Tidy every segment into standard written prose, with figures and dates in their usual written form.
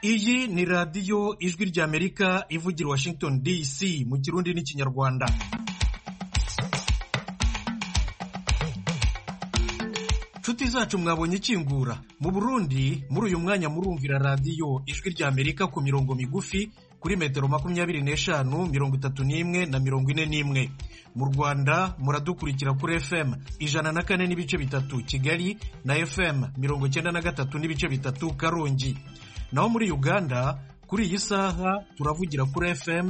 Iyi ni radiyo ijwi ry'Amerika ivugira Washington DC mu Kirundi n'Ikinyarwanda. Nshuti zacu mwabonye ikingura. Mu Burundi muri uyu mwanya murumvira radiyo ijwi ry'Amerika ku mirongo migufi kuri metero 25, 31 na 41. Mu Rwanda muradukurikira kuri FM 104 n'ibice bitatu Kigali na FM 93 n'ibice bitatu Karongi. Naho muri Uganda kuri iyi saha turavugira kuri FM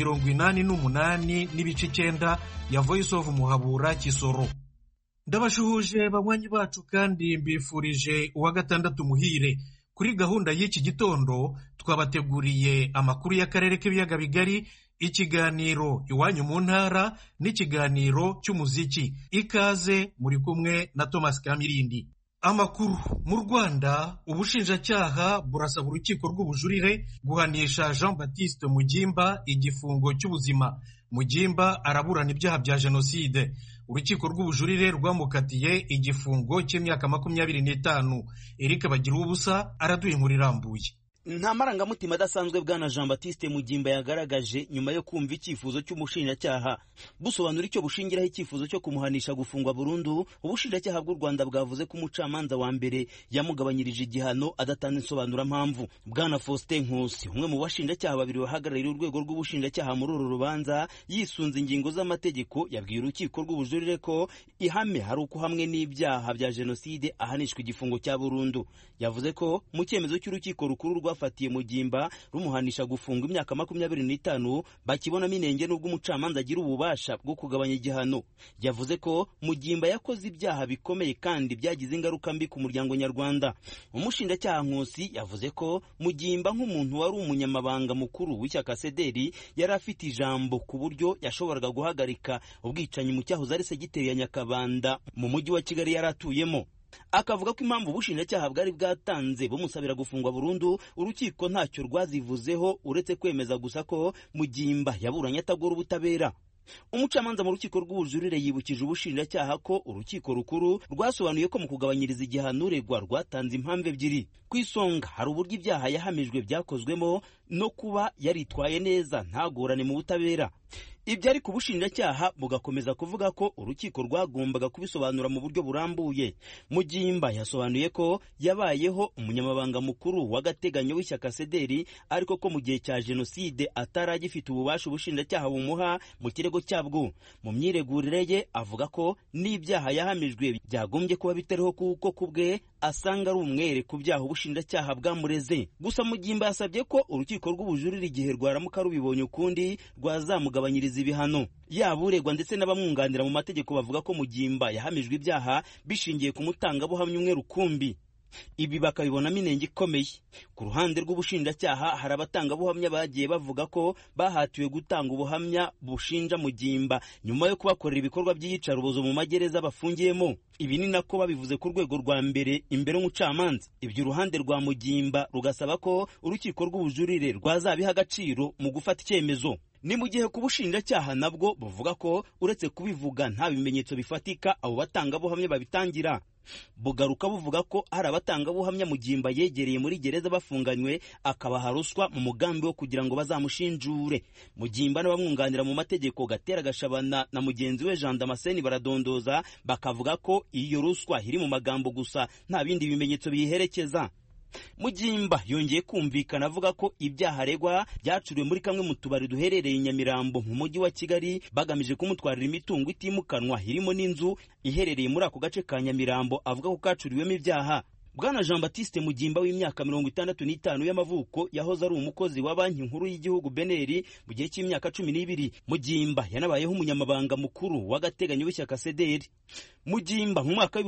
88 n'ibice 9 ya Voice of Muhabura Kisoro. Ndabashuhuje banywanyi bacu kandi mbifurije uwa gatandatu muhire. Kuri gahunda y'iki gitondo twabateguriye amakuru y'akarere k'ibiyaga bigari, ikiganiro iwanyu mu ntara n'ikiganiro cy'umuziki. Ikaze muri kumwe na Thomas Kamirindi. Amakuru mu Rwanda, ubushinjacyaha burasaba urukiko rw'ubujurire guhanisha Jean Baptiste Mugimba igifungo cy'ubuzima. Mugimba araburana ibyaha bya jenoside. Urukiko rw'ubujurire rwamukatiye igifungo cy'imyaka 25. Eric Bagiruwubusa araduha inkuru irambuye. Nta marangamutima adasanzwe bwana Jean Baptiste Mugimba yagaragaje nyuma yo kumva icyifuzo cy'umushinjacyaha. Busobanura icyo bushingiraho icyifuzo cyo kumuhanisha gufungwa burundu, ubushinjacyaha bw'u Rwanda bwavuze ko umucamanza wa mbere yamugabanyirije igihano adatanga insobanura mpamvu. Bwana Faustin Nkusi, umwe mu bashinjacyaha babiri bahagarariye urwego rw'ubushinjacyaha muri uru rubanza, yisunze ingingo z'amategeko, yabwiye urukiko rw'ubujurire ko ihame hari uko hamwe n'ibyaha bya jenoside ahanishwa igifungo cya burundu. Yavuze ko mu cyemezo cy'urukiko rukuru rwafatiye Mugimba rumuhanisha gufunga imyaka 25 bakibonamo inenge n'ubwo umucamanza agira ububasha bwo kugabanya igihano. Yavuze ko Mugimba yakoze ibyaha bikomeye kandi byagize ingaruka mbi ku muryango nyarwanda. Umushinjacyaha Nkusi yavuze ko Mugimba nk'umuntu wari umunyamabanga mukuru w'ishyaka CDR yari afite ijambo ku buryo yashoboraga guhagarika ubwicanyi mu cyahoze ari segiteri ya Nyakabanda mu mujyi wa Kigali yari atuyemo. Akavuga ko impamvu ubushinjacyaha bwari bwatanze bumusabira gufungwa burundu urukiko ntacyo rwazivuzeho uretse kwemeza gusa ko Mugimba yaburanye atagora ubutabera. Umucamanza mu rukiko rw'ubujurire yibukije ubushinjacyaha ko urukiko rukuru rwasobanuye ko mu kugabanyiriza igihano uregwa rwatanze impamvu ebyiri. Ku isonga hari uburyo ibyaha yahamijwe byakozwemo no kuba yaritwaye neza ntagorane mu butabera. Ibyo ariko ubushinjacyaha bugakomeza kuvuga ko urukiko rwagombaga kubisobanura mu buryo burambuye. Mugimba yasobanuye ko yabayeho umunyamabanga mukuru w'agateganyo w'ishyaka CDR ariko ko mu gihe cya jenoside ataragifite ububasha ubushinjacyaha bumuha mu kirego cyabwo. Mu myiregurire ye avuga ko n'ibyaha yahamijwe byagombye kuba bitariho kuko kubwe asanga ari umwere ku byaha ubushinjacyaha bwamureze. Gusa Mugimba yasabye ko urukiko rw'ubujurire igihe rwaramuka rubibonye ukundi rwazamugabanyiriza ibihano. Yaba uregwa ndetse n'abamwunganira mu mategeko bavuga ko Mugimba yahamijwe ibyaha bishingiye ku mutangabuhamya umwe rukumbi. Ibi bakabibonamo inenge ikomeye. Ku ruhande rw'ubushinjacyaha hari abatangabuhamya bagiye bavuga ko bahatiwe gutanga ubuhamya bushinja Mugimba nyuma yo kubakorera ibikorwa by'iyicarubozo mu magereza bafungiyemo. Ibi ni nako babivuze ku rwego rwa mbere imbere y'umucamanza. Ibyo uruhande rwa Mugimba rugasaba ko urukiko rw'ubujurire rwazabiha agaciro mu gufata icyemezo. Ni mu gihe ku bushinjacyaha nabwo buvuga ko uretse kubivuga nta bimenyetso bifatika abo batangabuhamya babitangira. Bugaruka buvuga ko hari abatangabuhamya Mugimba yegereye muri gereza bafunganywe akabaha ruswa mu mugambi wo kugira ngo bazamushinjure. Mugimba n'abamwunganira mu mategeko Gatera Gashabana na mugenzi we Jean Damascene baradondoza bakavuga ko iyo ruswa iri mu magambo gusa nta bindi bimenyetso biyiherekeza. Mugimba yongeye kumvikana avuga ko ibyaha aregwa byacuriwe muri kamwe mu tubari duherereye Nyamirambo mu mujyi wa Kigali bagamije kumutwarira imitungo itimukanwa irimo n'inzu iherereye muri ako gace ka Nyamirambo avuga ko kacuriwemo ibyaha. Bwana Jean Baptiste Mugimba w'imyaka 65 y'amavuko yahoze ari umukozi wa Banki Nkuru y'Igihugu BNR mu gihe cy'imyaka 12. Mugimba yanabayeho umunyamabanga mukuru w'agateganyo w'ishyaka CDR. Mugimba mu mwaka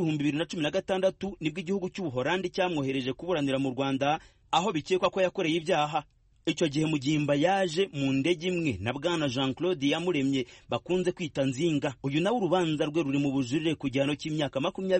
w'2016 nibwo igihugu cy'Ubuholandi cyamwohereje kuburanira mu Rwanda aho bikekwa ko yakoreye ibyaha. Icyo gihe Mugimba yaje mu ndege imwe na bwana Jean Claude Yamuremye bakunze kwita Nzinga. Uyu nawe urubanza rwe ruri mu bujurire ku gihano cy'imyaka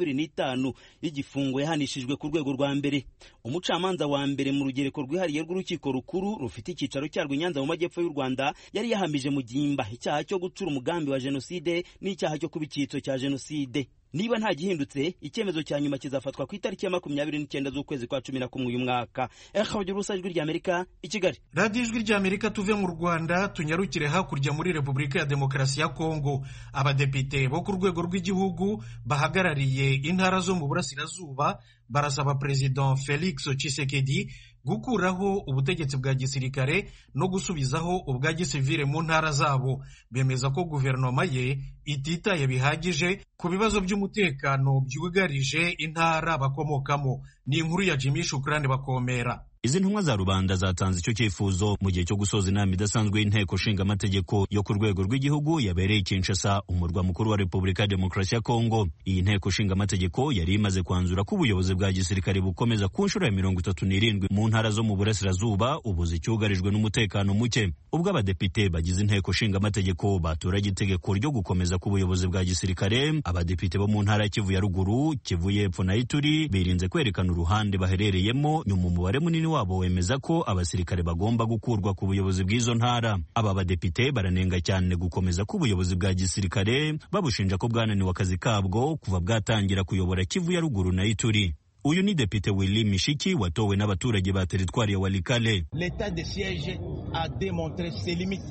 25 y'igifungo yahanishijwe ku rwego rwa mbere. Umucamanza wa mbere mu rugereko rwihariye rw'urukiko rukuru rufite icyicaro cyarwo i Nyanza mu majyepfo y'u Rwanda yari yahamije Mugimba icyaha cyo gucura umugambi wa jenoside n'icyaha cyo kuba icyitso cya jenoside. niba nta gihindutse icyemezo cya nyuma kizafatwa ku itariki ya 29 z'ukwezi kwa 11 uyu mwaka. Ijwi ry'Amerika i Kigali. Radio Ijwi ry'Amerika tuve mu Rwanda tunyarukire hakurya muri Repubulika ya Demokarasi ya Kongo. Abadepite bo ku rwego rw'igihugu bahagarariye intara zo mu burasirazuba barasaba President Felix Tshisekedi gukuraho ubutegetsi bwa gisirikare no gusubizaho ubwa gisivile mu ntara zabo. Bemeza ko guverinoma ye ititaye bihagije ku bibazo by'umutekano byugarije intara bakomokamo. Ni inkuru ya Jimmy Shukrani Bakomera. Izi ntumwa za rubanda zatanze icyo cyifuzo mu gihe cyo gusoza inama idasanzwe y'inteko nshinga amategeko yo ku rwego rw'igihugu yabereye Kinshasa, umurwa mukuru wa Repubulika ya Demokarasi ya Kongo. Iyi nteko nshinga amategeko yari imaze kwanzura ko ubuyobozi bwa gisirikare bukomeza ku nshuro ya 37 mu ntara zo mu burasirazuba ubu zicyugarijwe n'umutekano muke. Ubwo abadepite bagize inteko nshinga amategeko batoranye itegeko ryo gukomeza ku buyobozi bwa gisirikare, abadepite bo mu ntara ya Kivu ya ruguru, Kivu y'epfo na Ituri birinze kwerekana uruhande baherereyemo. Nyuma umubare munini wabo wemeza ko abasirikare bagomba gukurwa ku buyobozi bw'izo ntara. Aba badepite baranenga cyane gukomeza ku buyobozi bwa gisirikare, babushinja ko bwananiwe akazi kabwo kuva bwatangira kuyobora Kivu ya ruguru na Ituri. Uyu ni Depite Willy Mishiki watowe n'abaturage ba teritwari ya Walikale. L'état de siège a démontré ses limites.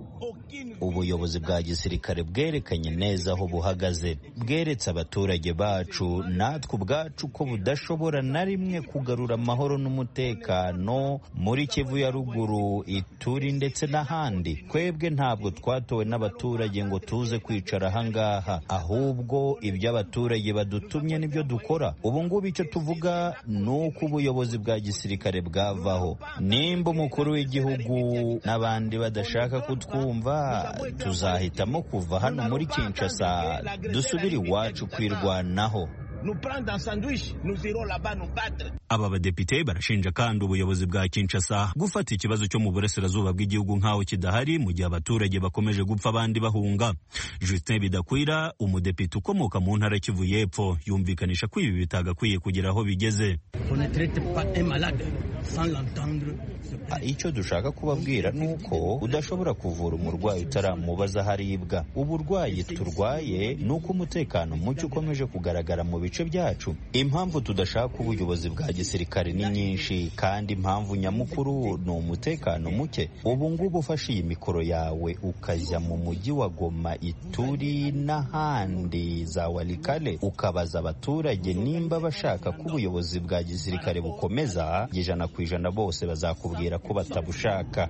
Ubuyobozi bwa gisirikare bwerekanye neza aho buhagaze, bweretse abaturage bacu natwe ubwacu ko budashobora na rimwe kugarura amahoro n'umutekano muri Kivu ya ruguru, Ituri ndetse n'ahandi. Twebwe ntabwo twatowe n'abaturage ngo tuze kwicara ahangaha, ahubwo ibyo abaturage badutumye nibyo dukora. Ubu ngubu icyo tuvuga ni uko ubuyobozi bwa gisirikare bwavaho. Nimba umukuru w'igihugu n'abandi badashaka kutwumva, tuzahitamo kuva hano muri Kinshasa dusubire iwacu kwirwanaho. Aba badepite barashinja kandi ubuyobozi bwa Kinshasa gufata ikibazo cyo mu burasirazuba bw'igihugu nkaho kidahari mu gihe abaturage bakomeje gupfa abandi bahunga. Justin Bidakwira, umudepite ukomoka mu ntara Kivu y'epfo, yumvikanisha ko ibi bitagakwiye kugira aho bigeze. Icyo dushaka kubabwira ni uko udashobora kuvura umurwayi utaramubaza haribwa. Uburwayi turwaye ni uko umutekano muke ukomeje kugaragara mu bice byacu. Impamvu tudashaka ubuyobozi bwa gisirikare ni nyinshi, kandi impamvu nyamukuru ni umutekano muke. Ubu ngubu ufashe iyi mikoro yawe ukajya mu mujyi wa Goma, Ituri n'ahandi za Walikale ukabaza abaturage nimba bashaka ko ubuyobozi bwa gisirikare bukomeza, 100% bose bazakubwira ko batabushaka.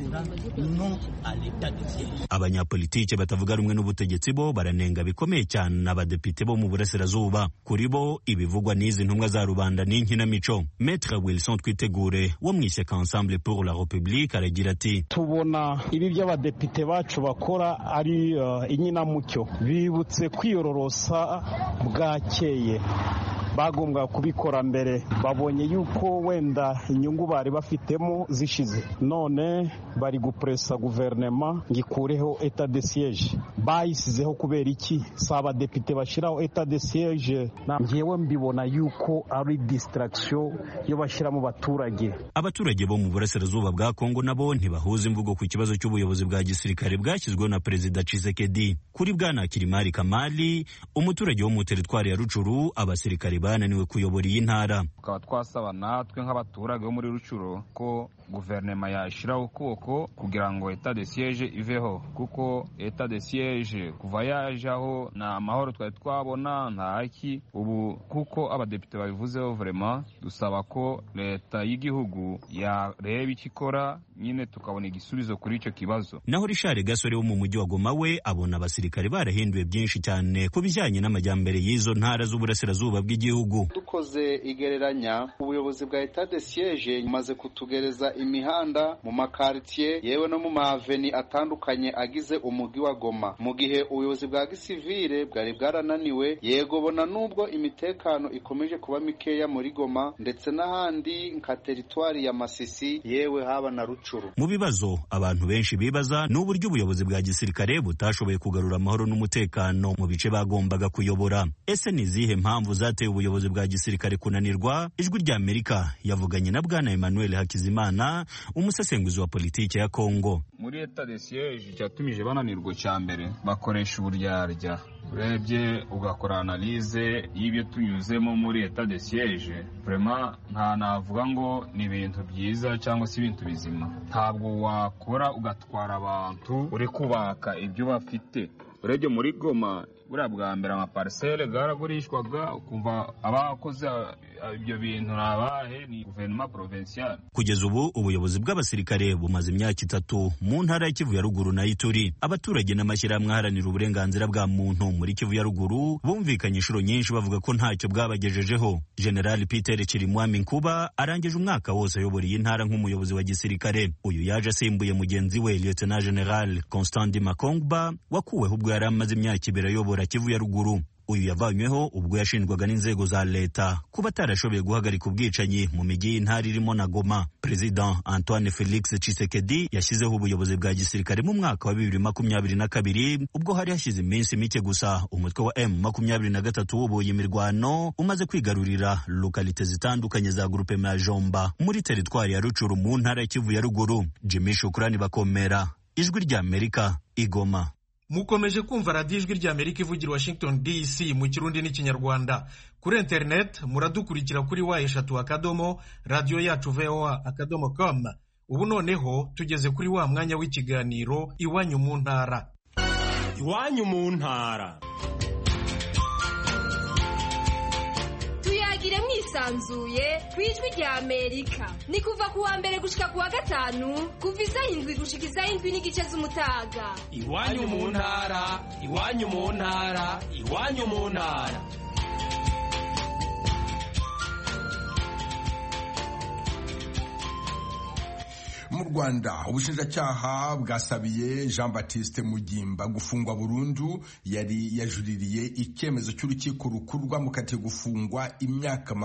Abanyapolitike batavuga rumwe n'ubutegetsi bo baranenga bikomeye cyane n'abadepite bo mu burasirazuba. Kuri bo ibivugwa n'izi ntumwa za rubanda ni inkinamico. Maître Wilson Twitegure wo mu ishyaka Ensemble pour la République aragira ati, tubona ibi by'abadepite bacu bakora ari inyinamucyo, bibutse kwiyororosa bwakeye. Bagombwa kubikora mbere, babonye yuko wenda inyungu bari bafitemo zishize, none bari gupresa guverinoma ngikureho etat de siège. Bayisizeho kubera iki? Saba depite bashiraho etat de siège, ngewe mbibona yuko ari distraction yo bashira mu baturage. Abaturage bo mu burasirazuba bwa Kongo nabo ntibahuza imvugo ku kibazo cy'ubuyobozi bwa gisirikare bwashyizweho na Perezida Tshisekedi. Kuri bwana Kirimari Kamali, umuturage wo mu teritwari ya Rucuru, abasirikare bananiwe kuyobora iyi ntara. Tukaba twasaba natwe nk'abaturage bo muri Rucuru ko guverinoma yashiraho ukuboko kugira ngo etat de siège iveho, kuko etat de siège kuva yajaho na amahoro twari twabona nta haki. Ubu kuko abadepite babivuzeho, vraiment dusaba ko leta y'igihugu yareba ikikora, nyine tukabona igisubizo kuri icyo kibazo. Naho Richard Gasore wo mu mujyi wa Goma we abona abasirikare barahinduye byinshi cyane ku bijyanye n'amajyambere y'izo ntara z'uburasirazuba bw'igihugu. Dukoze igereranya, ubuyobozi bwa etat de siège bumaze kutugereza imihanda mu makartier yewe no mu maveni atandukanye agize umujyi wa Goma, mu gihe ubuyobozi bwa gisivile bwari bwarananiwe. Yego bona nubwo imitekano ikomeje kuba mikeya muri Goma ndetse n'ahandi nka teritwari ya Masisi yewe haba na Rucuru. Mu bibazo abantu benshi bibaza n'uburyo ubuyobozi bwa gisirikare butashoboye kugarura amahoro n'umutekano mu bice bagombaga kuyobora. Ese ni zihe mpamvu zateye ubuyobozi bwa gisirikare kunanirwa? Ijwi ry'Amerika yavuganye na bwana Emmanuel Hakizimana Bizimana umusesenguzi wa politiki ya Kongo. Muri etat de siège cyatumije bananirwa cya mbere bakoresha uburyarya, urebye ugakora analyse y'ibyo tunyuzemo muri etat de siège, vraiment nta navuga ngo ni ibintu byiza cyangwa se ibintu bizima. Ntabwo wakora ugatwara abantu uri kubaka ibyo bafite. Urebye muri Goma buriya bwa mbere amaparcelle garagurishwaga, ukumva abakoze ibyo bintu nabahe ni gouvernement provincial. Kugeza ubu ubuyobozi bw'abasirikare bumaze imyaka 3 mu ntara ya Kivu ya Ruguru na Ituri. Abaturage n'amashyirahamwe aharanira uburenganzira bwa muntu muri Kivu ya Ruguru bumvikanye inshuro nyinshi bavuga ko ntacyo bwabagejejeho. General Peter Chirimwami Nkuba arangije umwaka wose ayobora iyi ntara nk'umuyobozi wa gisirikare. Uyu yaje asimbuye mugenzi we Lieutenant General Constant Makongba wakuweho ubwo yari amaze imyaka 2 ayobora Kivu ya Ruguru. Uyu yavanyweho ubwo yashinjwaga n'inzego za leta kuba atarashoboye guhagarika ubwicanyi mu mijyi y'intara irimo na Goma. President Antoine Felix Tshisekedi yashyizeho ubuyobozi bwa gisirikare mu mwaka wa 2022 ubwo hari hashize iminsi mike gusa umutwe wa M23 wubuye imirwano umaze kwigarurira lokalite zitandukanye za groupe ya Jomba muri teritwari ya Rucuru mu ntara ya Kivu ya Ruguru. Jimmy Shukrani Bakomera, Ijwi rya Amerika, Igoma. Mukomeje kumva radiyo Ijwi rya Amerika ivugira Washington DC mu Kirundi n'Ikinyarwanda. Kuri internet muradukurikira kuri wa3 radio yacu voa.com. Ubu noneho tugeze kuri wa mwanya w'ikiganiro Iwanyu mu ntara. Iwanyu mu ntara. Tuyagire mwisanzuye kwijwi rya Amerika. Ni kuva kuwa mbere gushika kuwa gatanu, kuva isaha 7 gushika isaha 7:30 z'umutaga. Iwanyu mu ntara, iwanyu mu ntara, iwanyu mu ntara. Mu Rwanda ubushinjacyaha bwasabiye Jean Baptiste Mugimba gufungwa burundu. Yari yajuririye icyemezo cy'urukiko rukuru rwamukatiye gufungwa imyaka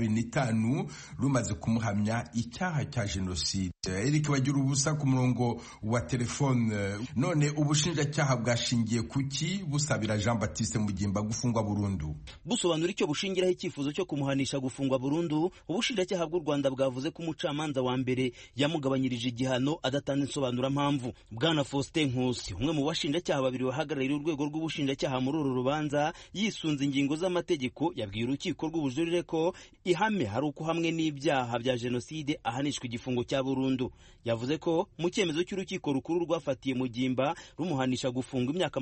25 rumaze kumuhamya icyaha cya jenoside. Eric Bagira ubusa ku murongo wa telefone. None ubushinjacyaha bwashingiye kuki busabira Jean Baptiste Mugimba gufungwa burundu? Busobanura icyo bushingiraho icyifuzo cyo kumuhanisha gufungwa burundu, ubushinjacyaha bw'u Rwanda bwavuze ko umucamanza wa mbere yamugabanyirije igihano adatanze insobanura mpamvu. Bwana Faustin Nkusi, umwe mu bashinjacyaha babiri bahagarariye urwego rw'ubushinjacyaha muri uru rubanza, yisunze ingingo z'amategeko yabwiye urukiko rw'ubujurire ko ihame hari uko hamwe n'ibyaha bya jenoside ahanishwa igifungo cya burundu. Yavuze ko mu cyemezo cy'urukiko rukuru rwafatiye Mugimba rumuhanisha gufunga imyaka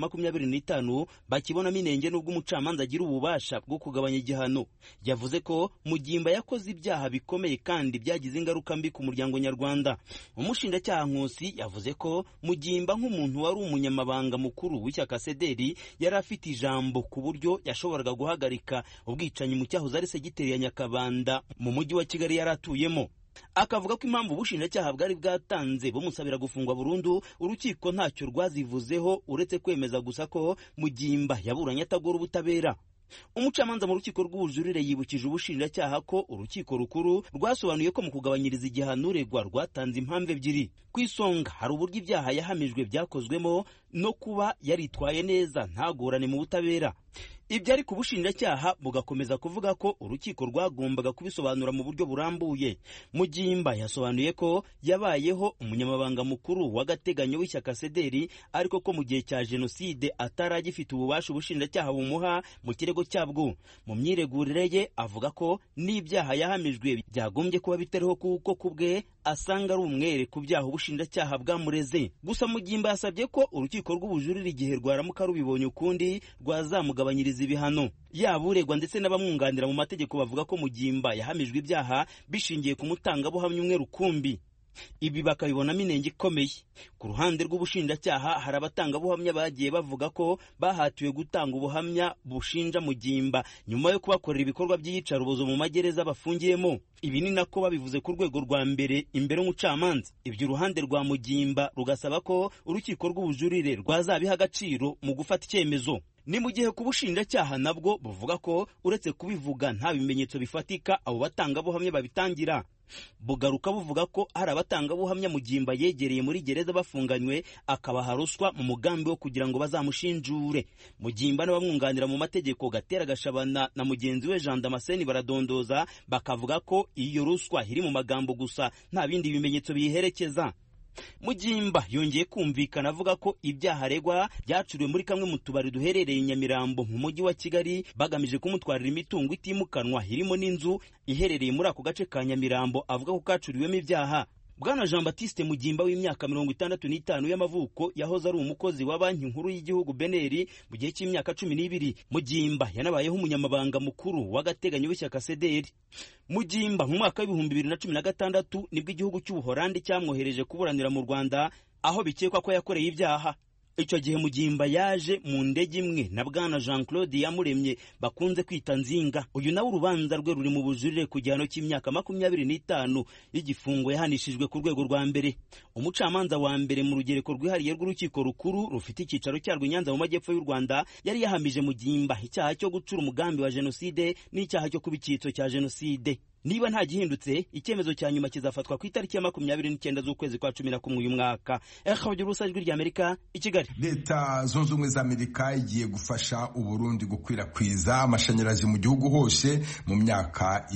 25 bakibonamo inenge n'ubwo umucamanza agira ububasha bwo kugabanya igihano. Yavuze ko Mugimba yakoze ibyaha bikomeye kandi byagize ingaruka mbi ku muryango nyarwanda. Umushinjacyaha Nkusi yavuze ko Mugimba nk'umuntu wari umunyamabanga mukuru w'ishyaka Sederi yari afite ijambo ku buryo yashoboraga guhagarika ubwicanyi mu cyahoze ari segiteri ya Nyakabanda mu mujyi wa Kigali yari atuyemo. Akavuga ko impamvu ubushinjacyaha bwari bwatanze bumusabira gufungwa burundu urukiko ntacyo rwazivuzeho uretse kwemeza gusa ko Mugimba yaburanye atagora ubutabera. Umucamanza mu rukiko rw'ubujurire yibukije ubushinjacyaha ko urukiko rukuru rwasobanuye ko mu kugabanyiriza igihano uregwa rwatanze impamvu ebyiri. Ku isonga hari uburyo ibyaha yahamijwe byakozwemo no kuba yaritwaye neza ntagorane mu butabera. Ibyo ari ku bushinjacyaha bugakomeza kuvuga ko urukiko rwagombaga kubisobanura mu buryo burambuye. Mugimba yasobanuye ko yabayeho umunyamabanga mukuru w'agateganyo w'ishyaka Sederi, ariko ko mu gihe cya jenoside ataragifite ububasha ubushinjacyaha bumuha mu kirego cyabwo. Mu myiregurire ye avuga ko n'ibyaha yahamijwe byagombye kuba bitariho kuko kubwe asanga ari umwere ku byaha ubushinjacyaha bwamureze. Gusa Mugimba yasabye ko urukiko rw'ubujurire igihe rwaramuka rubibonye ukundi rwazamugabanyiriza ibihano. Yaba uregwa ndetse n'abamwunganira mu mategeko bavuga ko Mugimba yahamijwe ibyaha bishingiye ku mutangabuhamya umwe rukumbi. Ibi bakabibonamo inenge ikomeye. Ku ruhande rw'ubushinjacyaha hari abatangabuhamya bagiye bavuga ko bahatiwe gutanga ubuhamya bushinja Mugimba nyuma yo kubakorera ibikorwa by'iyicarubozo mu magereza bafungiyemo. Ibi ni nako babivuze ku rwego rwa mbere imbere y'umucamanza. Ibyo uruhande rwa Mugimba rugasaba ko urukiko rw'ubujurire rwazabiha agaciro mu gufata icyemezo. Ni mu gihe ku bushinjacyaha nabwo buvuga ko uretse kubivuga nta bimenyetso bifatika abo batangabuhamya babitangira. bugaruka buvuga ko hari abatangabuhamya Mugimba yegereye muri gereza bafunganywe akabaha ruswa mu mugambi wo kugira ngo bazamushinjure. Mugimba n'abamwunganira mu mategeko Gatera Gashabana na mugenzi we Jean Damascene baradondoza bakavuga ko iyo ruswa iri mu magambo gusa nta bindi bimenyetso biyiherekeza. Mugimba yongeye kumvikana avuga ko ibyaha aregwa byacuriwe muri kamwe mu tubari duherereye Nyamirambo mu mujyi wa Kigali bagamije kumutwarira imitungo itimukanwa irimo n'inzu iherereye muri ako gace ka Nyamirambo avuga ko kacuriwemo ibyaha. Bwana Jean Baptiste Mugimba w'imyaka 65 y'amavuko yahoze ari umukozi wa Banki Nkuru y'Igihugu BNR mu gihe cy'imyaka 12. Mugimba yanabayeho umunyamabanga mukuru w'agateganyo w'ishyaka CDR. Mugimba mu mwaka wa 2016 nibwo igihugu cy'Ubuholandi cyamwohereje kuburanira mu Rwanda aho bikekwa ko yakoreye ibyaha. Icyo gihe Mugimba yaje mu ndege imwe na Bwana Jean Claude Yamuremye bakunze kwita Nzinga. Uyu nawe urubanza rwe ruri mu bujurire ku gihano cy'imyaka 25 y'igifungo yahanishijwe ku rwego rwa mbere. Umucamanza wa mbere mu rugereko rwihariye rw'urukiko rukuru rufite icyicaro cyarwo Nyanza mu majyepfo y'u Rwanda yari yahamije Mugimba icyaha cyo gucura umugambi wa jenoside n'icyaha cyo kuba icyitso cya jenoside. Niba nta gihindutse icyemezo cya nyuma kizafatwa ku itariki ya 29 z'ukwezi kwa 11 uyu mwaka. Ijwi ry'Amerika i Kigali. Leta zunze ubumwe za Amerika igiye gufasha Uburundi gukwirakwiza amashanyarazi mu gihugu hose mu myaka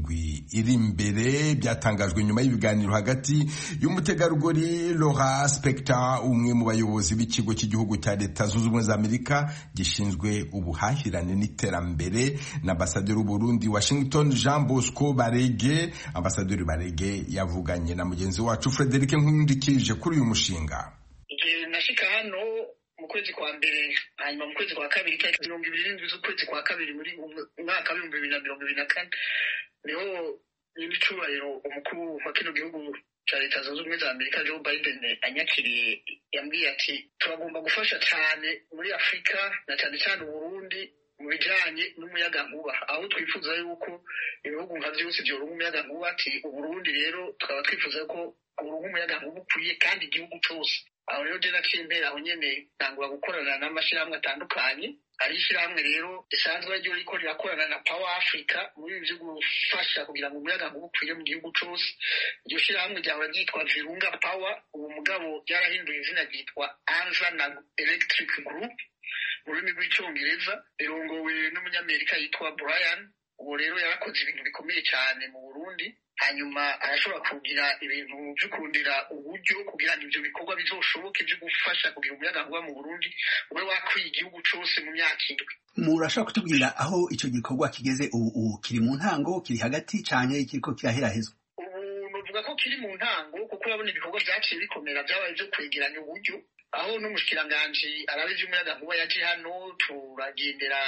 7 iri imbere. Byatangajwe nyuma y'ibiganiro hagati y'umutegarugori Laura Spector, umwe mu bayobozi b'ikigo cy'igihugu cya Leta zunze ubumwe za Amerika gishinzwe ubuhahirane n'iterambere na ambasaderi w'Uburundi Washington Jean Bosco Barege. Ambasaderi Barege yavuganye na mugenzi wacu Frederic Nkundikije kuri uyu mushinga. Nashika hano mu kwezi kwa mbere, hanyuma mu kwezi kwa kabiri tariki 27 z'ukwezi kwa kabiri muri mwaka wa 2024 niho n'icubahiro umukuru wa kino gihugu cya Leta zunze ubumwe za Amerika Joe Biden anyakiriye, yambwiye ati turagomba gufasha cyane muri Afurika na cyane cyane Uburundi mu bijanye n'umuyagankuba, aho twifuza yuko ibihugu nka byose byoronka umuyagankuba. Ati Uburundi rero tukaba twifuza ko uronka umuyagankuba ukwiye kandi igihugu cyose. Aho rero je naciye aho nyene ntangura gukorana n'amashirahamwe atandukanye. Ari ishyirahamwe rero risanzwe ryo riko rirakorana na Power Africa muri ivyo gufasha kugira ngo umuyagankuba ukwiye mu gihugu cyose. Iryo shyirahamwe ryahora ryitwa Virunga Power, ubu mugabo ryarahinduye izina ryitwa Anza na Electric Group mu rurimi rw'icyongereza, rirongowe n'umunyamerika yitwa Brian. Ubu rero yarakoze ibintu bikomeye cyane mu Burundi, hanyuma arashobora kugira ibintu byo kurondera uburyo kugira ngo ibyo bikorwa bizoshoboke byo gufasha kugira umuyagankuba mu Burundi ube wakwiye igihugu cyose mu myaka 7. Murashaka kutubwira aho icyo gikorwa kigeze? Ubu kiri mu ntango, kiri hagati canke kiriko kiraherahezwa? Ubu novuga ko kiri mu ntango kuko urabona ibikorwa byaciye bikomera byabaye byo kwegeranya uburyo, aho n'umushikiranganji arabizi umuyagankuba yaje hano turagendera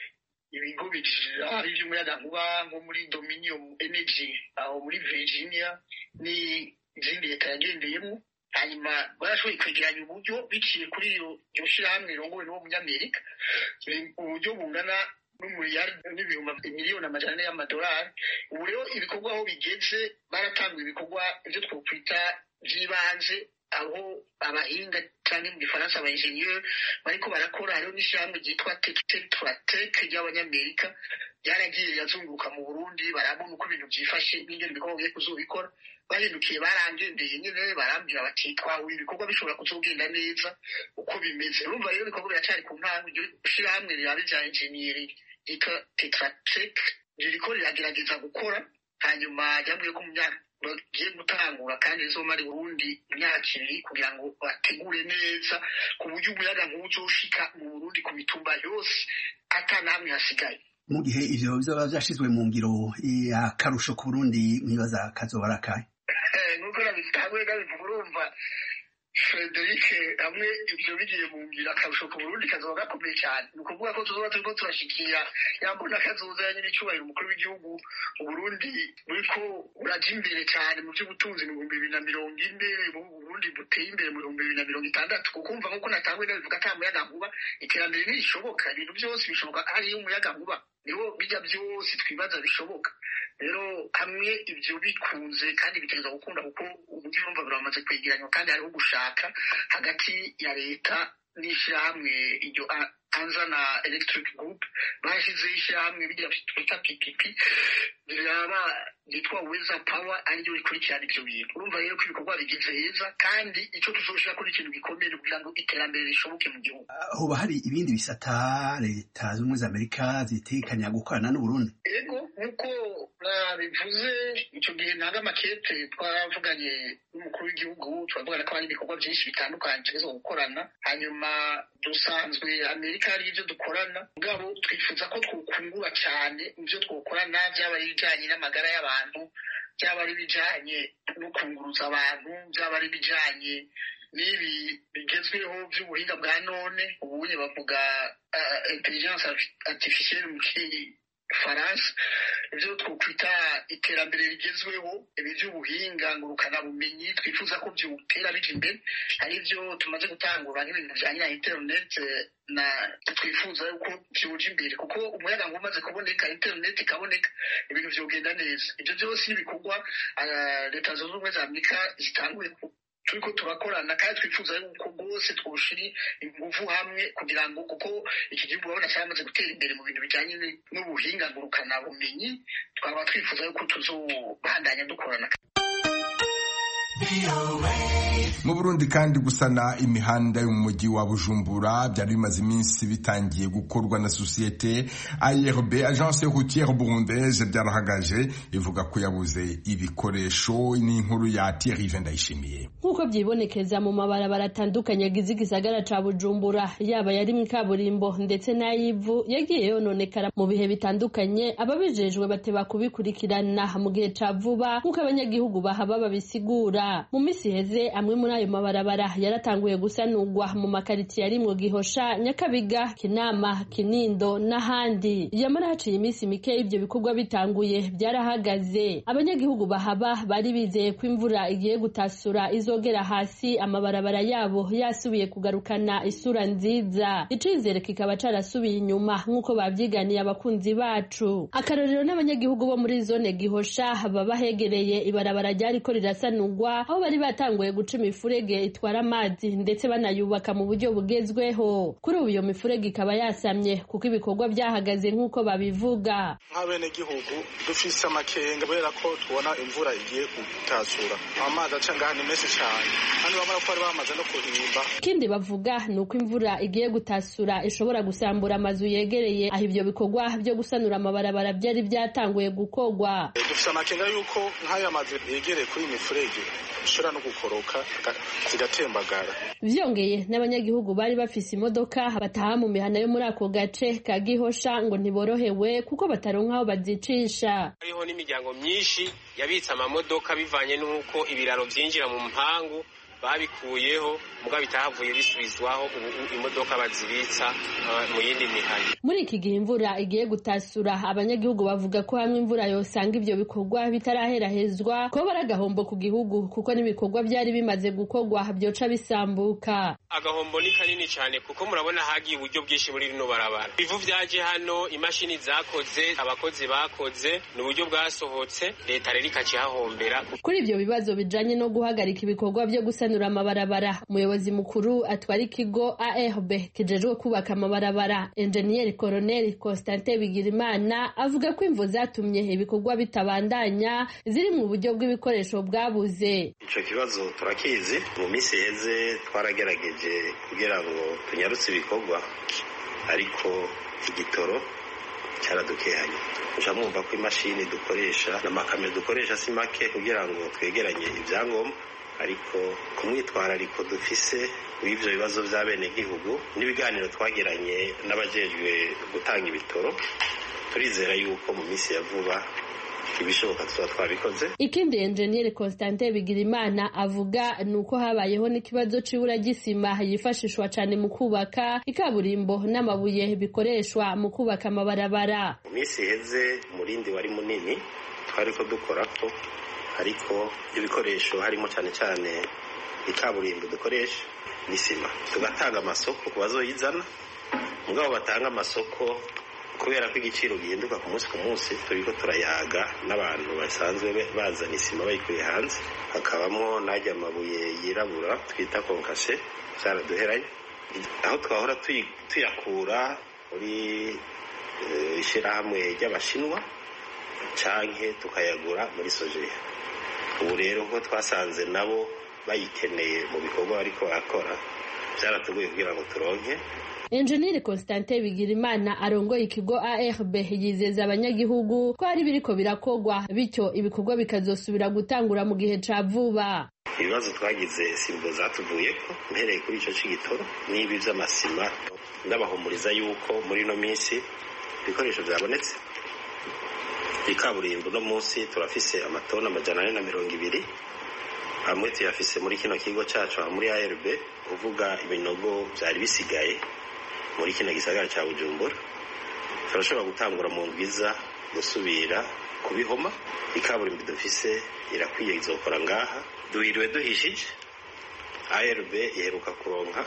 ibigo bijari by'umuyagankuba nko muri Dominion Energy aho muri Virginia ni izindi leta yagendeyemo, hanyuma barashoboye kwegeranya uburyo biciye kuri iyo shirahamwe rongowe n'uwo munyamerika, uburyo bungana n'ibihumbi miliyoni amajana y'amadolari. Ubu rero ibikorwa aho bigeze, baratanga ibikorwa ibyo twokwita by'ibanze, aho abahinga cyane mu Gifaransa aba ingenieur bariko barakora. Hariho n'ishyirahamwe ryitwa Tech ry'abanyamerika ryaragiye yazunguruka mu Burundi, barabona uko ibintu byifashe n'ingene ibikorwa bigiye kuzobikora. Bahindukiye barangendeye nyine barambwira bati twahuye ibikorwa bishobora kuzogenda neza uko bimeze. Urumva rero ibikorwa biracari ku ntango. Iryo shyirahamwe rirabe rya engineering ryitwa Tech ririko riragerageza gukora, hanyuma ryambwiye ko mu myaka bagiye gutangura kandi rizomara Burundi imyaka 2 kugira ngo bategure neza ku buryo umuyagankuba uzoshika mu Burundi ku mitumba yose atanamwe hasigaye. Mu gihe ivyo bizaba vyashizwe mu ngiro, akarusho ku Burundi mwibaza kazobara kahe? Nuko nabitangwe ndabivuga, urumva Frederic, hamwe ibyo bigiye mu ngira akarusho ku Burundi kazoba gakomeye cyane. Ni ukuvuga ko tuzoba turiko turashikira yambona kazoza yanyine icyubahiro umukuru w'igihugu. Uburundi buriko buraja imbere cyane mu by'ubutunzi mu 2040, Uburundi buteye imbere mu 2060. Kukumva nkuko natangwe ndabivuga ata muyagankuba iterambere ntishoboka. Ibintu byose bishoboka hariyo umuyagankuba, niho bijya byose twibaza bishoboka. Rero hamwe ibyo bikunze kandi bitegereza gukunda kuko uburyo urumva biramaze kwegeranywa kandi hariho gushaka hagati ya leta n'ishyirahamwe iryo anza na electric group bashizeho ishyirahamwe bijya twita PPP biraba yitwa Weather Power ariyo ikurikirana ibyo bintu. Urumva rero ko ibikorwa bigize heza kandi icyo tuzoshira kuri ikintu gikomeye kugira ngo iterambere rishoboke mu gihugu. Hoba hari ibindi bisata leta z'ubumwe za Amerika zitekanya gukorana n'u Burundi? Yego nkuko bivuze icyo gihe ntaga makete twavuganye n'umukuru w'igihugu twavugana ko hari ibikorwa byinshi bitandukanye tuzo gukorana, hanyuma dusanzwe Amerika hari ibyo dukorana mugabo twifuza ko twokungura cyane ibyo twokorana byaba ari bijanye n'amagara y'abantu, byaba ari bijanye no kunguruza abantu, byaba ari bijanye n'ibi bigezweho by'ubuhinga bwa none ubunye bavuga intelligence artificielle mu Faransa, ibyo twokwita iterambere rigezweho ibi by'ubuhinga ngurukana bumenyi twifuza ko byutera bija imbere. Hari ibyo tumaze gutangura nk'ibintu bijanye na internet na twifuza yuko byuje imbere kuko umuyaga ngo umaze kuboneka internet ikaboneka ibintu byogenda neza. Ibyo byose ibikorwa leta zunze ubumwe za Amerika zitanguye turiko turakorana kandi twifuza yuko rwose twoshira ingufu hamwe kugira ngo kuko iki gihugu babona cyamaze gutera imbere mu bintu bijanye n'ubuhinga ngurukana bumenyi, twaba twifuza yuko tuzobandanya dukorana. Mu Burundi kandi gusana imihanda yo mu mujyi wa Bujumbura byari bimaze iminsi bitangiye gukorwa na societe ARB, Agence Routière Burundaise, byarahagaje ivuga ko yabuze ibikoresho. N'inkuru ya Thierry Vendayishimiye. Nkuko byibonekeza mu mabarabara atandukanye agize igisagara ca Bujumbura, yaba yari mu kaburimbo ndetse n'ayivu yagiye yononekara mu bihe bitandukanye, ababijejwe bateba kubikurikirana mu gihe ca vuba nkuko abanyagihugu bahaba babisigura. Mu misi heze amwe muri ayo mabarabara yaratanguye gusanurwa mu makaritiye ari mu Gihosha, Nyakabiga, Kinama, Kinindo n'ahandi. Yamara haciye iminsi mike ibyo bikorwa bitanguye byarahagaze. Abanyagihugu bahaba bari bizeye ko imvura igiye gutasura izogera hasi amabarabara yabo yasubiye kugarukana isura nziza. Icizere kikaba carasubiye inyuma nkuko babyiganiye abakunzi bacu. Akarorero n'abanyagihugu bo muri zone Gihosha baba hegereye ibarabara ryariko rirasanurwa, aho bari batanguye guca imifurege itwara amazi ndetse banayubaka mu buryo bugezweho. Kuri ubu iyo mifurege ikaba yasamye kuko ibikorwa byahagaze nkuko babivuga. Nk'abene gihugu dufise amakenga kubera ko tubona imvura igiye gutasura, amazi aca ngaha ni menshi cyane kandi bamara ko bari bamaze no kuhimba. Ikindi bavuga ni uko imvura igiye gutasura ishobora gusambura amazu yegereye aho ibyo bikorwa byo gusanura amabarabara byari byatanguye gukorwa. Dufise amakenga yuko nk'aya mazu yegereye kuri imifurege ishobora no gukoroka zigatembagara. Vyongeye n'abanyagihugu bari bafise imodoka bataha mu mihana yo muri ako gace ka Gihosha ngo ntiborohewe kuko bataronka aho bazicisha. Hariho n'imiryango myinshi yabitse amamodoka bivanye n'uko ibiraro vyinjira mu mpangu babikuyeho muga bitahavuye bisubizwaho imodoka bazibitsa mu yindi mihana. Muri iki gihe imvura igiye gutasura, abanyagihugu bavuga ko hamwe imvura yosanga ibyo bikorwa bitaraherahezwa ko baragahombo ku gihugu kuko n'ibikorwa byari bimaze gukorwa byoca bisambuka. Agahombo ni kanini cyane kuko murabona hagiye uburyo bwinshi muri rino barabara. Bivu vyaje hano, imashini zakoze, abakozi bakoze, n'uburyo bwasohotse, leta rero ikacihahombera. Kuri ibyo bibazo bijanye no guhagarika ibikorwa byo gusanura amabarabara, umuyobozi mukuru atwara ikigo ARB kijejwe kubaka amabarabara, Engineer Colonel Constantin Bigirimana, avuga ko imvo zatumye ibikorwa bitabandanya ziri mu buryo bw'ibikoresho bwabuze. Ico kibazo turakizi, mu misi heze twaragerageje kugira ngo tunyarutse ibikorwa ariko igitoro cyaradukehanye. Uja mwumva ko imashini dukoresha n'amakamyo dukoresha si make kugira ngo twegeranye ibyangombwa, ariko kumwitwarariko dufise w'ivyo bibazo vy'abene gihugu n'ibiganiro twagiranye n'abajejwe gutanga ibitoro, turizera yuko mu misi ya vuba ibishoboka tuba twabikoze. Ikindi Engineer Constantin Bigirimana avuga nuko habayeho n'ikibazo c'ibura ry'isima yifashishwa cane mu kubaka ikaburimbo n'amabuye bikoreshwa mu kubaka amabarabara. Mu misi heze umurindi wari munini twariko dukorako, ariko ibikoresho harimo cyane cyane ikaburimbo dukoresha n'isima. Tugatanga amasoko ku bazoyizana, mugabo batanga amasoko kubera ko igiciro gihinduka ku munsi turiko turayaga n'abantu basanzwe bazana isima bayikuye hanze, hakabamo najya amabuye yirabura twita konkashe cyaraduheranye, aho twahora tuyakura muri ishyirahamwe ry'abashinwa canke tukayagura muri sojeya. Ubu rero nko twasanze nabo bayikeneye mu bikorwa bariko barakora, byaratugoye kugira ngo turonke. Engineer Constantin Bigirimana arongoye ikigo ARB yizeza abanyagihugu ko hari biriko birakogwa, bityo ibikorwa bikazosubira gutangura mu gihe ca vuba. Ibibazo twagize simbo zatuvuyeko, mpereye kuri ico c'igitoro n'ibi vy'amasima, ndabahumuriza yuko muri no minsi ibikoresho byabonetse. Ikaburimbo no munsi turafise amatona 420, hamwe tuyafise muri kino kigo cacu muri ARB, uvuga ibinogo byari bisigaye muri kino gisagara ca Bujumbura. Turashobora gutangura mu ndwiza gusubira kubihoma. Ikaburimbo dufise irakwiye izokora ngaha, duhiriwe duhishije. ARB iheruka kuronka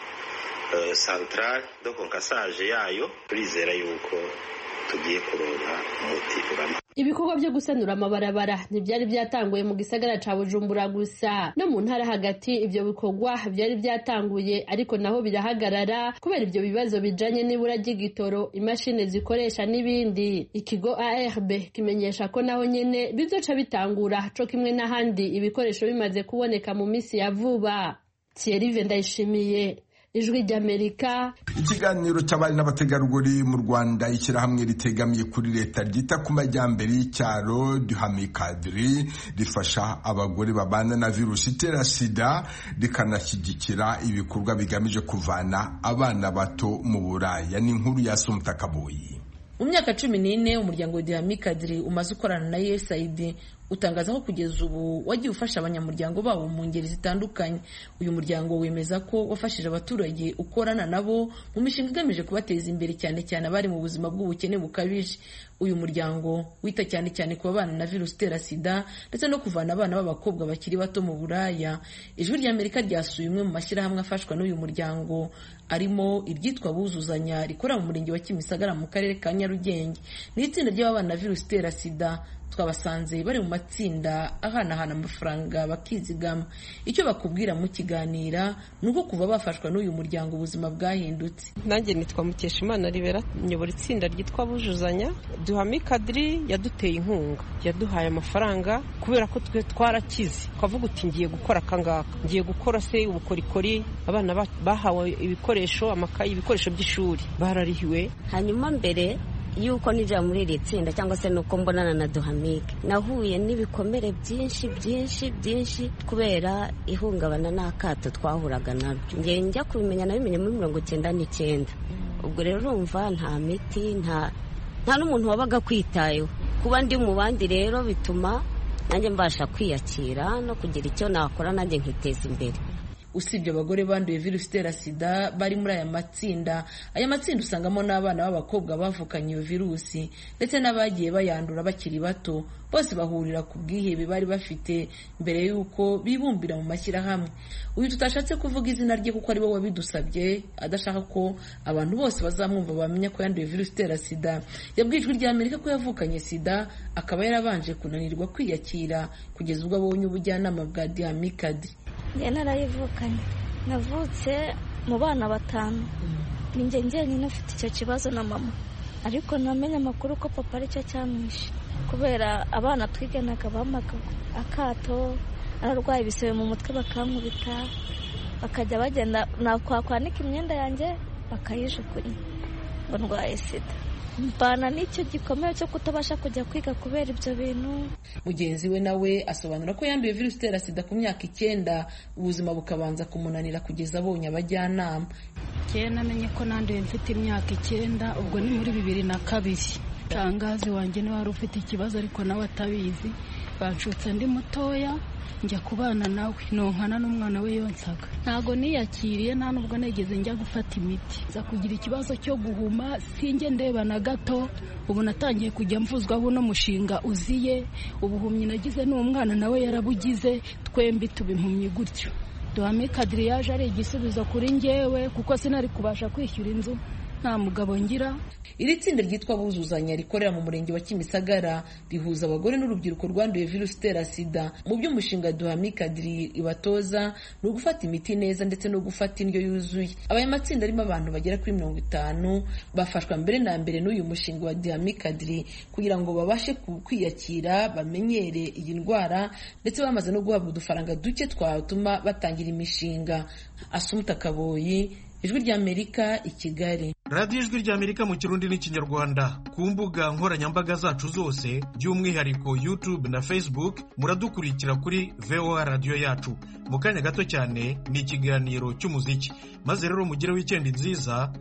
centrale de concassage yayo, turizera yuko tugiye kuronka umuti urama. Ibikorwa byo gusanura amabarabara ntibyari byatanguye mu gisagara ca Bujumbura gusa, no mu ntara hagati ibyo bikorwa byari byatanguye, ariko naho birahagarara kubera ibyo bibazo bijanye n'ibura ry'igitoro, imashini zikoresha n'ibindi. Ikigo ARB kimenyesha ko naho nyene bizoca bitangura co kimwe n'ahandi ibikoresho bimaze kuboneka mu misi ya vuba. Thierry Ndayishimiye, Ijwi ry'Amerika. Ikiganiro cy'abari n'abategarugori mu Rwanda, ishyirahamwe ritegamiye kuri leta ryita ku majyambere y'icyaro Duhamikadri rifasha abagore babana na virusi itera sida, rikanashyigikira ibikorwa bigamije kuvana abana bato mu buraya. Ni inkuru ya Somutakaboyi. Mu myaka 14 umuryango wa Duhamikadri umaze ukorana na USAID utangaza ko kugeza ubu wagiye ufasha abanyamuryango babo mu ngeri zitandukanye. Uyu muryango wemeza ko wafashije abaturage ukorana nabo mu mishinga igamije kubateza imbere, cyane cyane abari mu buzima bw'ubukene bukabije. Uyu muryango wita cyane cyane ku babana na virusi itera sida ndetse no kuvana abana b'abakobwa bakiri bato mu buraya. Ijwi ry'Amerika ryasuye umwe mu mashyirahamwe afashwa n'uyu muryango, arimo iryitwa Buzuzanya rikora mu murenge wa Kimisagara mu karere ka Nyarugenge. Ni itsinda ry'abana na virusi itera sida. Twabasanze bari mu matsinda ahanahana amafaranga bakizigama. Icyo bakubwira mu kiganira nuko kuva bafashwa n'uyu muryango ubuzima bwahindutse. Nanjye nitwa Mukeshimana Ribera, nyobora itsinda ryitwa Buzuzanya. Duhamikadri yaduteye inkunga, yaduhaye amafaranga kubera ko twe twarakize, twavuga uti ngiye gukora kangaka, ngiye gukora se ubukorikori. Abana bahawe ibikoresho, amakayi, ibikoresho by'ishuri bararihiwe. Hanyuma mbere yuko nija muri iri tsinda cyangwa se nuko mbonana na Duhamike, nahuye n'ibikomere byinshi kubera ihungabana n'akato twahuraga nabyo. Ngiye njya kubimenya nabimenye muri 99. Ubwo rero urumva nta miti, nta n'umuntu wabaga kwitayeho. Kuba ndi mu bandi rero bituma nanjye mbasha kwiyakira no kugira icyo nakora nanjye nkiteza imbere. Usibye abagore banduye virusi itera sida bari muri aya matsinda usangamo n'abana b'abakobwa bavukanye iyo virusi ndetse n'abagiye bayandura bakiri bato. Bose bahurira ku bwihebe bari bafite mbere y'uko bibumbira mu mashyirahamwe. Uyu tutashatse kuvuga izina rye kuko ari we wabidusabye, adashaka ko abantu bose bazamwumva bamenya ko yanduye virusi itera sida. Yabwiye Ijwi ry'Amerika ko yavukanye sida, akaba yarabanje kunanirwa kwiyakira kugeza ubwo abonye ubujyanama bwa Duhamikadri. Njye narayivukanye, navutse mu bana 5. Ni njye njyenyine ufite icyo kibazo na mama, ariko namenye amakuru ko papa aricyo cyamwishe kubera abana twiganaga bamaga akato, ararwaye ibisebe mu mutwe bakankubita, bakajya bagenda nakwanika imyenda yanjye bakayijugunya ngo ndwaye sida. Mbana n'icyo gikomeye cyo kutabasha kujya kwiga kubera ibyo bintu. Mugenzi we nawe asobanura ko yanduye virusi itera sida ku myaka 9, ubuzima bukabanza kumunanira kugeza abonye abajyanama. Namenye ko nanduye mfite imyaka 9, ubwo ni muri 2002. Tangazi wanjye niwe wari ufite ikibazo ariko nawe atabizi. Banshutse ndi mutoya njya kubana nawe, nonkana n'umwana we yonsaga. Ntago niyakiriye, nta nubwo negeze njya gufata imiti. Za kugira ikibazo cyo guhuma, sinjye ndeba na gato. Ubu natangiye kujya mvuzwa buno mushinga uziye. Ubuhumyi nagize n'umwana nawe yarabugize, twembi tubimpumye gutyo. Duhamikadri yaje ari igisubizo kuri njyewe kuko sinari kubasha kwishyura inzu. nta mugabo ngira. Iri tsinda ryitwa Buzuzanya rikorera mu murenge wa Kimisagara rihuza abagore n'urubyiruko rwanduye virusi itera sida. Mu by'umushinga Duhamikadiri ibatoza ni ugufata imiti neza ndetse no gufata indyo yuzuye. Aya matsinda arimo abantu bagera kuri 50 bafashwa mbere na mbere n'uyu mushinga wa Duhamikadiri kugira ngo babashe kwiyakira, bamenyere iyi ndwara ndetse bamaze no guhabwa udufaranga duke twatuma batangira imishinga. Asumuta Kaboyi, Ijwi ry'Amerika i Kigali. radiyo Ijwi ry'Amerika mu Kirundi n'Ikinyarwanda ku mbuga nkoranyambaga zacu zose by'umwihariko YouTube na Facebook muradukurikira kuri VOA Radio yacu. Mu kanya gato cyane ni ikiganiro cy'umuziki, maze rero mugire weekend nziza